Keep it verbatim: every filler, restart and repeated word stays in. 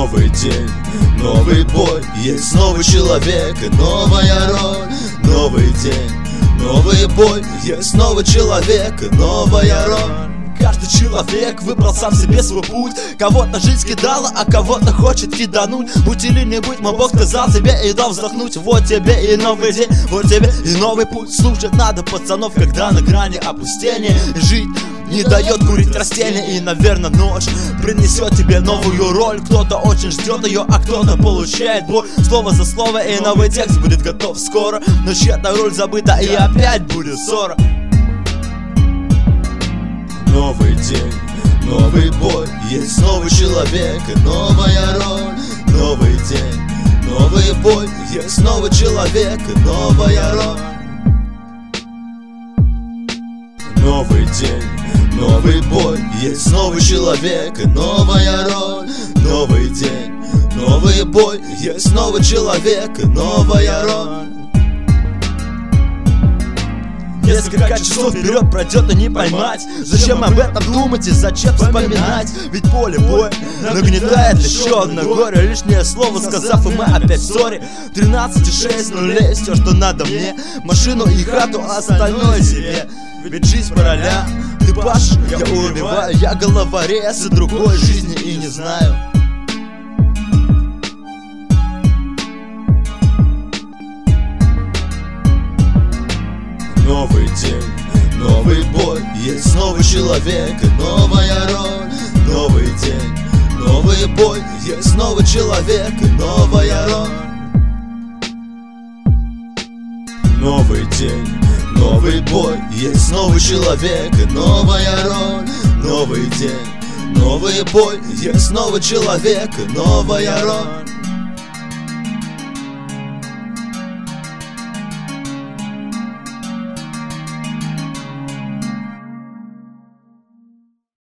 Новый день, новый бой, есть новый человек и новая роль. Новый день, новый бой, есть новый человек и новая роль. Каждый человек выбрал сам себе свой путь. Кого-то жизнь кидала, а кого-то хочет кидануть. Будь или не будь, мой Бог сказал тебе и дал вздохнуть. Вот тебе и новый день, вот тебе и новый путь. Слушать надо пацанов, когда на грани опустения. Жить не дает курить растения. И, наверное, ночь принесет тебе новую роль. Кто-то очень ждет ее, а кто-то получает боль. Слово за слово, и новый текст будет готов скоро. Но чья-то роль забыта, и опять будет ссора. Новый день, новый бой, есть новый человек и новая роль. Новый день, новый бой, есть новый человек и новая роль. Новый день, новый бой, есть новый человек и новая роль. Новый день, новый бой, есть новый человек и новая роль. Несколько часов вперед пройдет и не поймать. Зачем об этом думать и зачем вспоминать? Ведь поле боя нагнетает еще одно горе. Лишнее слово сказав, и мы опять в ссоре. Тринадцать и шесть нулей, все, что надо мне. Машину и хату, а остальное себе. Ведь жизнь по ролям. Ты пашешь, я убиваю. Я головорез и другой жизни и не знаю. Новый день, новый бой, есть новый человек и новая роль. Новый день, новый бой, есть новый человек и новая роль. Новый день, новый бой, есть новый человек и новая роль. Новый день, новый бой, есть новый человек и новая роль.